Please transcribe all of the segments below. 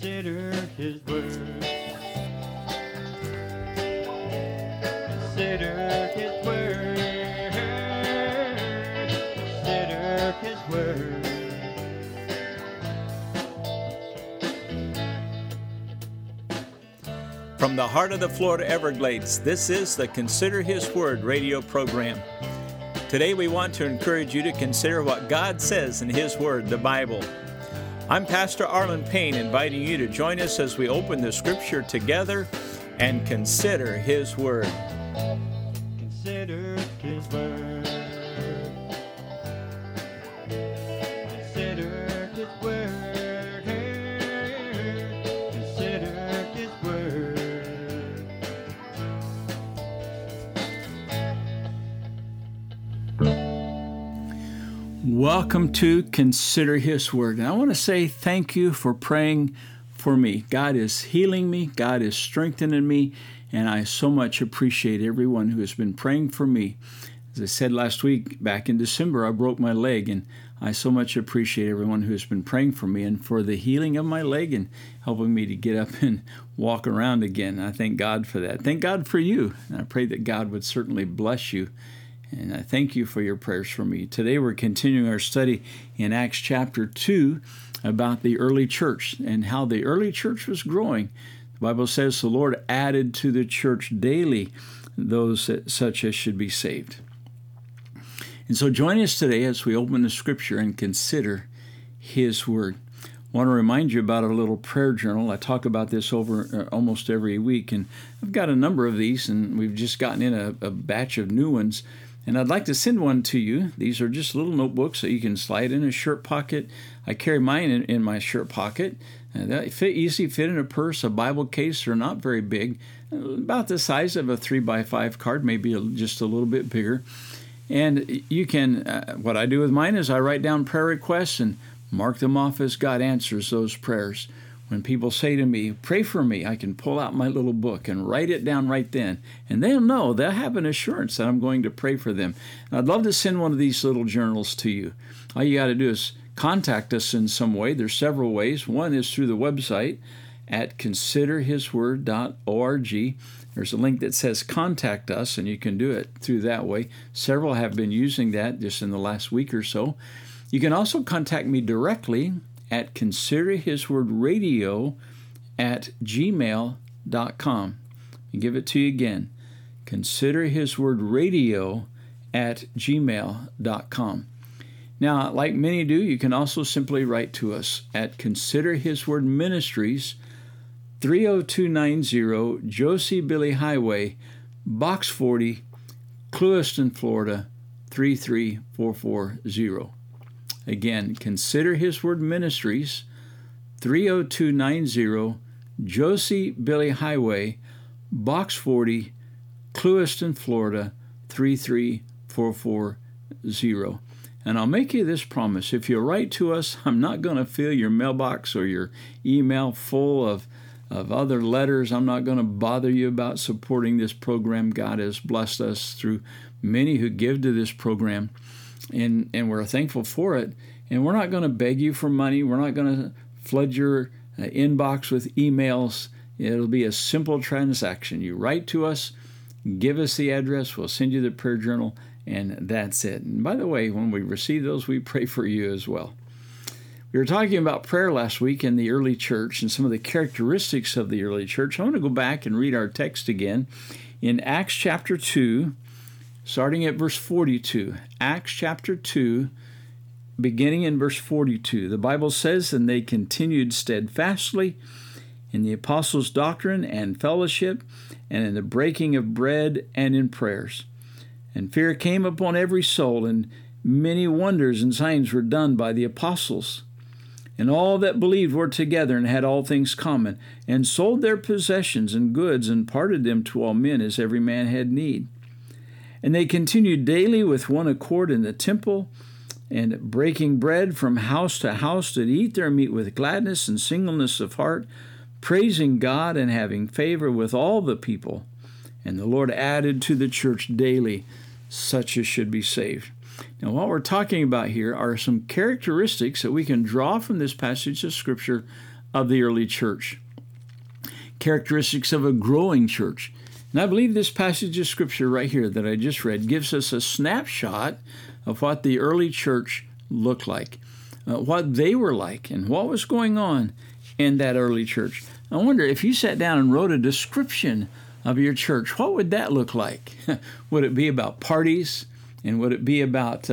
Consider His word. Consider His word. Consider His word. From the heart of the Florida Everglades, this is the Consider His Word radio program. Today we want to encourage you to consider what God says in His Word, the Bible. I'm Pastor Arlen Payne, inviting you to join us as we open the Scripture together and consider His Word. Consider His word. Consider His word. Consider His word. Welcome to Consider His Word. And I want to say thank you for praying for me. God is healing me. God is strengthening me. And I so much appreciate everyone who has been praying for me. As I said last week, back in December, I broke my leg. And I so much appreciate everyone who has been praying for me and for the healing of my leg and helping me to get up and walk around again. I thank God for that. Thank God for you. And I pray that God would certainly bless you. And I thank you for your prayers for me. Today we're continuing our study in Acts chapter 2 about the early church and how the early church was growing. The Bible says the Lord added to the church daily those such as should be saved. And so join us today as we open the Scripture and consider His Word. I want to remind you about our little prayer journal. I talk about this over almost every week, and I've got a number of these, and we've just gotten in a batch of new ones. And I'd like to send one to you. These are just little notebooks that you can slide in a shirt pocket. I carry mine in my shirt pocket. They fit easy, fit in a purse, a Bible case. They're not very big, about the size of a 3x5 card, maybe just a little bit bigger. And you can, what I do with mine is I write down prayer requests and mark them off as God answers those prayers. When people say to me, pray for me, I can pull out my little book and write it down right then. And they'll know, they'll have an assurance that I'm going to pray for them. And I'd love to send one of these little journals to you. All you got to do is contact us in some way. There's several ways. One is through the website at considerhisword.org. There's a link that says contact us, and you can do it through that way. Several have been using that just in the last week or so. You can also contact me directly at considerhiswordradio@gmail.com. And give it to you again. considerhiswordradio@gmail.com. Now, like many do, you can also simply write to us at Consider His Word Ministries, 30290 Josie Billie Highway, Box 40, Clewiston, Florida, 33440. Again, Consider His Word Ministries, 30290 Josie Billie Highway, Box 40, Clewiston, Florida, 33440. And I'll make you this promise. If you write to us, I'm not going to fill your mailbox or your email full of other letters. I'm not going to bother you about supporting this program. God has blessed us through many who give to this program. And we're thankful for it. And we're not going to beg you for money. We're not going to flood your inbox with emails. It'll be a simple transaction. You write to us, give us the address, we'll send you the prayer journal, and that's it. And by the way, when we receive those, we pray for you as well. We were talking about prayer last week in the early church and some of the characteristics of the early church. I want to go back and read our text again in Acts chapter 2, starting at verse 42. Acts chapter 2, beginning in verse 42. The Bible says, "And they continued steadfastly in the apostles' doctrine and fellowship, and in the breaking of bread and in prayers. And fear came upon every soul, and many wonders and signs were done by the apostles. And all that believed were together and had all things common, and sold their possessions and goods, and parted them to all men as every man had need. And they continued daily with one accord in the temple, and breaking bread from house to house did eat their meat with gladness and singleness of heart, praising God and having favor with all the people. And the Lord added to the church daily such as should be saved." Now, what we're talking about here are some characteristics that we can draw from this passage of Scripture of the early church. Characteristics of a growing church. And I believe this passage of Scripture right here that I just read gives us a snapshot of what the early church looked like, what they were like, and what was going on in that early church. I wonder if you sat down and wrote a description of your church, what would that look like? Would it be about parties? And would it be about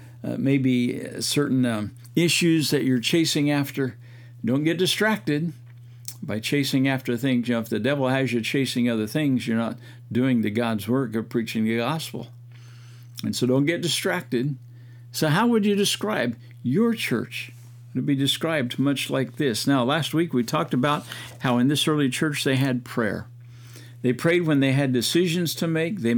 maybe certain issues that you're chasing after? Don't get distracted by chasing after things. If the devil has you chasing other things, you're not doing the God's work of preaching the gospel. And so don't get distracted. So how would you describe your church? It would be described much like this. Now, last week we talked about how in this early church they had prayer. They prayed when they had decisions to make. They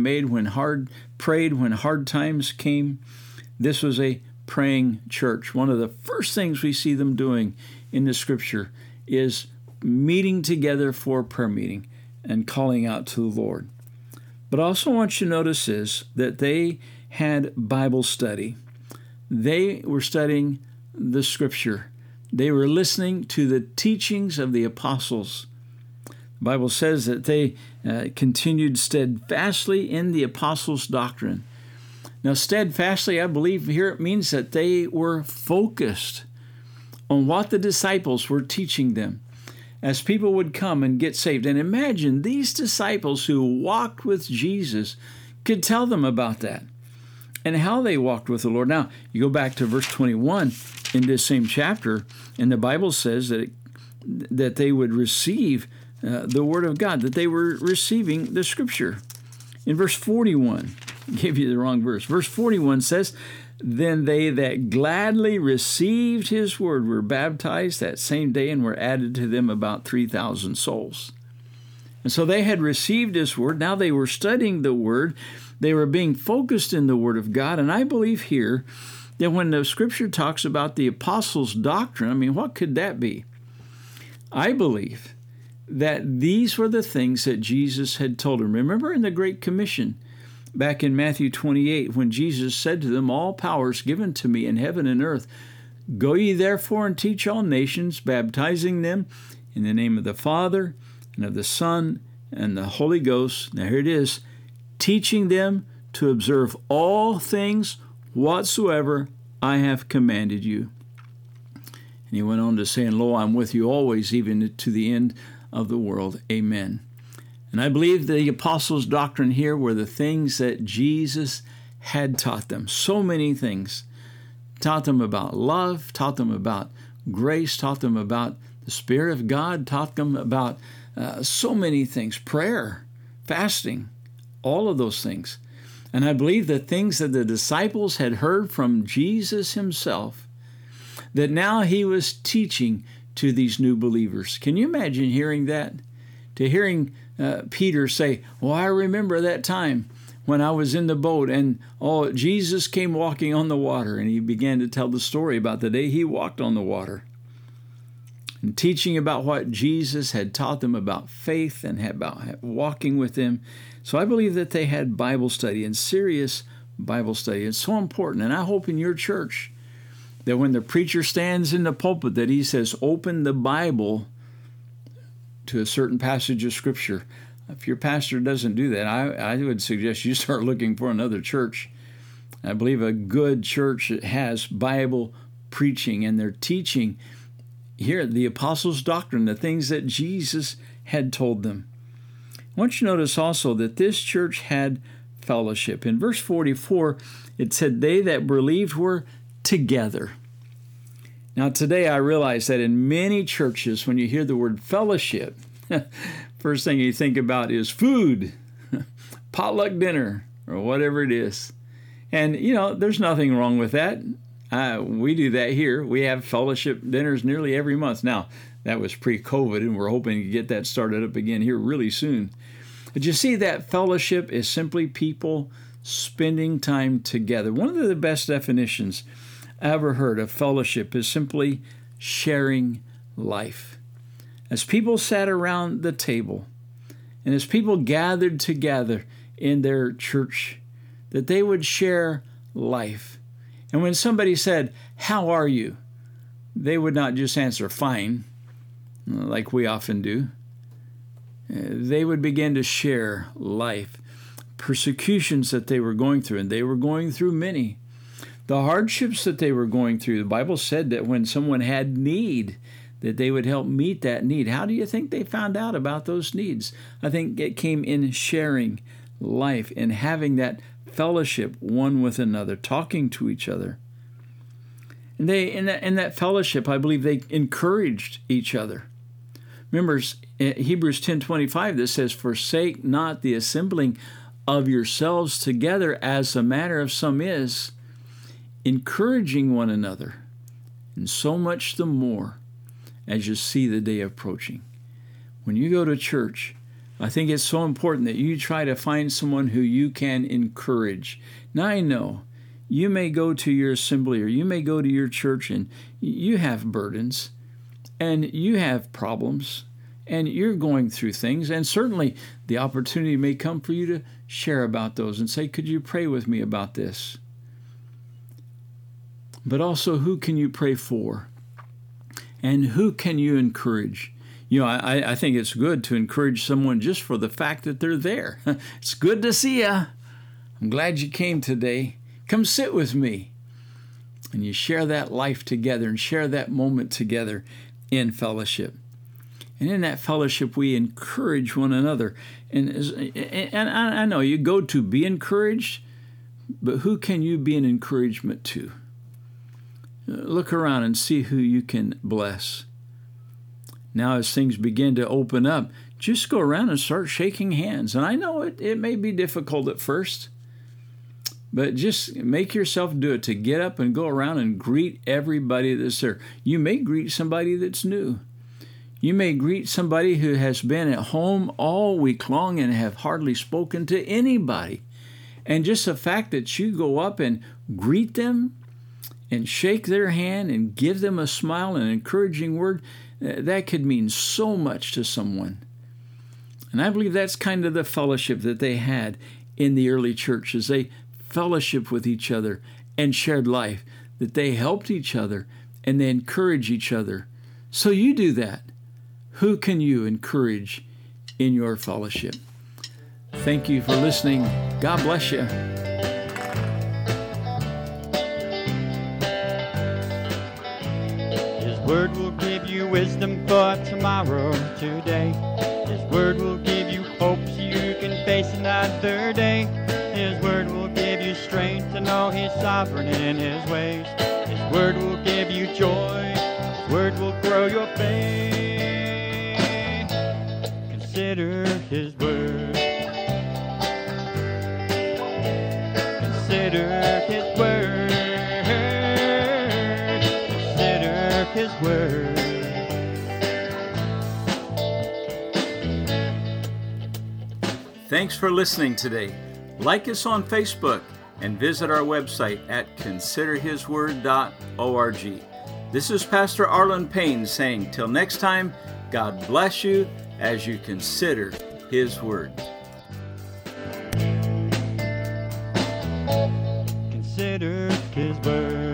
prayed when hard times came. This was a praying church. One of the first things we see them doing in the Scripture is meeting together for a prayer meeting and calling out to the Lord. But I also want you to notice is that they had Bible study. They were studying the Scripture. They were listening to the teachings of the apostles. The Bible says that they continued steadfastly in the apostles' doctrine. Now, steadfastly, I believe here it means that they were focused on what the disciples were teaching them as people would come and get saved. And imagine these disciples who walked with Jesus could tell them about that and how they walked with the Lord. Now, you go back to verse 21 in this same chapter, and the Bible says that they would receive the Word of God, that they were receiving the Scripture. In verse 41, I gave you the wrong verse. Verse 41 says, "Then they that gladly received his word were baptized that same day, and were added to them about 3,000 souls." And so they had received his word. Now they were studying the word. They were being focused in the Word of God. And I believe here that when the Scripture talks about the apostles' doctrine, I mean, what could that be? I believe that these were the things that Jesus had told them. Remember in the Great Commission, back in Matthew 28, when Jesus said to them, "All power is given to me in heaven and earth. Go ye therefore and teach all nations, baptizing them in the name of the Father and of the Son and the Holy Ghost." Now here it is, teaching them to observe all things whatsoever I have commanded you. And he went on to say, "And lo, I'm with you always, even to the end of the world. Amen." And I believe the apostles' doctrine here were the things that Jesus had taught them. So many things. Taught them about love, taught them about grace, taught them about the Spirit of God, taught them about so many things. Prayer, fasting, all of those things. And I believe the things that the disciples had heard from Jesus himself, that now he was teaching to these new believers. Can you imagine hearing that? To hearing Peter say, "Well, I remember that time when I was in the boat and Jesus came walking on the water," and he began to tell the story about the day he walked on the water, and teaching about what Jesus had taught them about faith and about walking with him. So I believe that they had Bible study, and serious Bible study. It's so important, and I hope in your church that when the preacher stands in the pulpit that he says, "Open the Bible to a certain passage of Scripture." If your pastor doesn't do that, I would suggest you start looking for another church. I believe a good church that has Bible preaching, and they're teaching here the apostles' doctrine, the things that Jesus had told them. I want you to notice also that this church had fellowship. In verse 44, it said, "They that believed were together." Now today I realize that in many churches, when you hear the word fellowship, first thing you think about is food, potluck dinner, or whatever it is. And, there's nothing wrong with that. We do that here. We have fellowship dinners nearly every month. Now, that was pre-COVID, and we're hoping to get that started up again here really soon. But you see, that fellowship is simply people spending time together. One of the best definitions I ever heard of fellowship is simply sharing life. As people sat around the table, and as people gathered together in their church, that they would share life. And when somebody said, "How are you?" they would not just answer, "Fine." like we often do. They would begin to share life, persecutions that they were going through, and they were going through many. The hardships that they were going through, the Bible said that when someone had need, that they would help meet that need. How do you think they found out about those needs? I think it came in sharing life and having that fellowship one with another, talking to each other. And they, in that fellowship, I believe they encouraged each other. Remember, Hebrews 10:25, that says, "Forsake not the assembling of yourselves together, as the manner of some is, encouraging one another, and so much the more as you see the day approaching." When you go to church, I think it's so important that you try to find someone who you can encourage. Now, I know you may go to your assembly or you may go to your church and you have burdens and you have problems and you're going through things, and certainly the opportunity may come for you to share about those and say, "Could you pray with me about this?" But also, who can you pray for? And who can you encourage? You know, I think it's good to encourage someone just for the fact that they're there. It's good to see you. I'm glad you came today. Come sit with me. And you share that life together and share that moment together in fellowship. And in that fellowship, we encourage one another. And I know you go to be encouraged, but who can you be an encouragement to? Look around and see who you can bless. Now, as things begin to open up, just go around and start shaking hands. And I know it may be difficult at first, but just make yourself do it, to get up and go around and greet everybody that's there. You may greet somebody that's new. You may greet somebody who has been at home all week long and have hardly spoken to anybody. And just the fact that you go up and greet them and shake their hand and give them a smile and an encouraging word, that could mean so much to someone. And I believe that's kind of the fellowship that they had in the early church, as they fellowship with each other and shared life, that they helped each other and they encouraged each other. So you do that. Who can you encourage in your fellowship? Thank you for listening. God bless you. His word will give you wisdom for tomorrow, today. His word will give you hope so you can face another day. His word will give you strength to know He's sovereign in His ways. His word will give you joy. His word will grow your faith. Consider His word. Consider His word. Consider His word. Thanks for listening today. Like us on Facebook and visit our website at considerhisword.org. This is Pastor Arlen Payne saying, till next time, God bless you as you consider His Word. Consider His word.